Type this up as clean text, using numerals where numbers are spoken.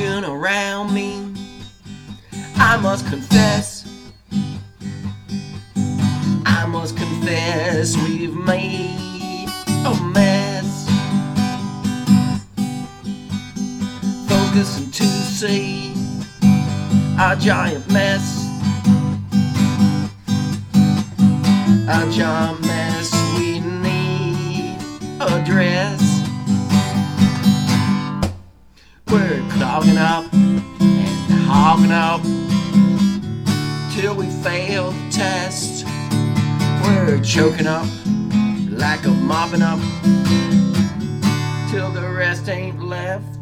looking around me. I must confess we've made a mess. Focusing to see our giant mess. A giant mess we need address. We're clogging up and hogging up till we fail the test. We're choking up, lack of mopping up till the rest ain't left.